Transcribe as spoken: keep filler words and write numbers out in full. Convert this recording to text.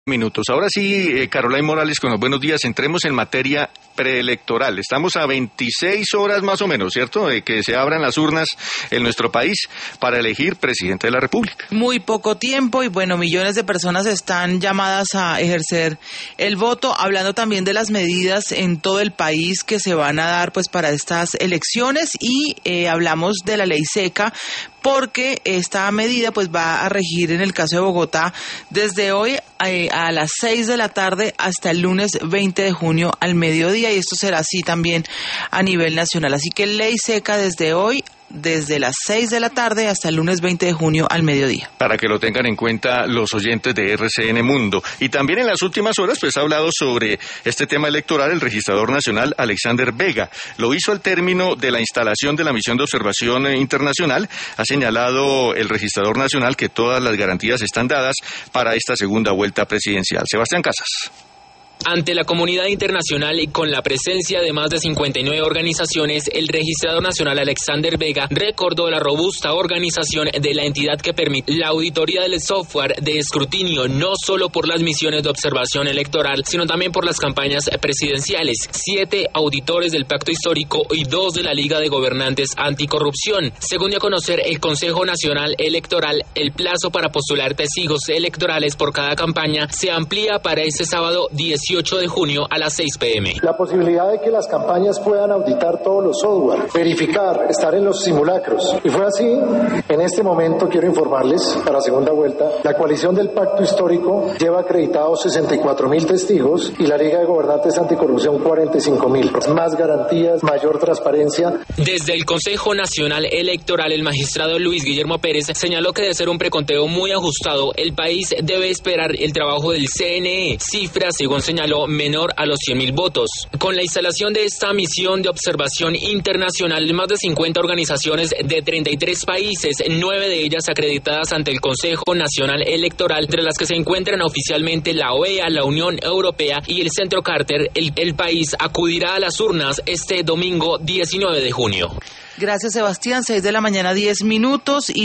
Minutos. Ahora sí, eh, Carolina Morales, con los buenos días. Entremos en materia preelectoral. Estamos a veintiséis horas más o menos, ¿cierto?, de que se abran las urnas en nuestro país para elegir presidente de la República. Muy poco tiempo y bueno, millones de personas están llamadas a ejercer el voto, hablando también de las medidas en todo el país que se van a dar pues para estas elecciones y eh, hablamos de la ley seca, porque esta medida pues va a regir en el caso de Bogotá desde hoy eh, a las seis de la tarde hasta el lunes veinte de junio al mediodía, y esto será así también a nivel nacional. Así que ley seca desde hoy, desde las seis de la tarde hasta el lunes veinte de junio al mediodía. Para que lo tengan en cuenta los oyentes de R C N Mundo. Y también en las últimas horas pues ha hablado sobre este tema electoral el registrador nacional Alexander Vega. Lo hizo al término de la instalación de la misión de observación internacional. Ha señalado el registrador nacional que todas las garantías están dadas para esta segunda vuelta presidencial. Sebastián Casas. Ante la comunidad internacional y con la presencia de más de cincuenta y nueve organizaciones, el registrador nacional Alexander Vega recordó la robusta organización de la entidad que permite la auditoría del software de escrutinio, no solo por las misiones de observación electoral, sino también por las campañas presidenciales. Siete auditores del Pacto Histórico y dos de la Liga de Gobernantes Anticorrupción. Según dio a conocer el Consejo Nacional Electoral, el plazo para postular testigos electorales por cada campaña se amplía para este sábado dieciocho de junio a las seis pe eme. La posibilidad de que las campañas puedan auditar todos los software, verificar, estar en los simulacros. Y fue así. En este momento quiero informarles, para la segunda vuelta, la coalición del Pacto Histórico lleva acreditados sesenta y cuatro mil testigos y la Liga de Gobernantes Anticorrupción cuarenta y cinco mil. Más garantías, mayor transparencia. Desde el Consejo Nacional Electoral, el magistrado Luis Guillermo Pérez señaló que de ser un preconteo muy ajustado, el país debe esperar el trabajo del ce ene e, cifra, según señaló, menor a los cien mil votos. Con la instalación de esta misión de observación internacional, más de cincuenta organizaciones de treinta y tres países, nueve de ellas acreditadas ante el Consejo Nacional Electoral, entre las que se encuentran oficialmente la o e a, la Unión Europea y el Centro Carter, el, el país acudirá a las urnas este domingo diecinueve de junio. Gracias, Sebastián. seis de la mañana, diez minutos. Y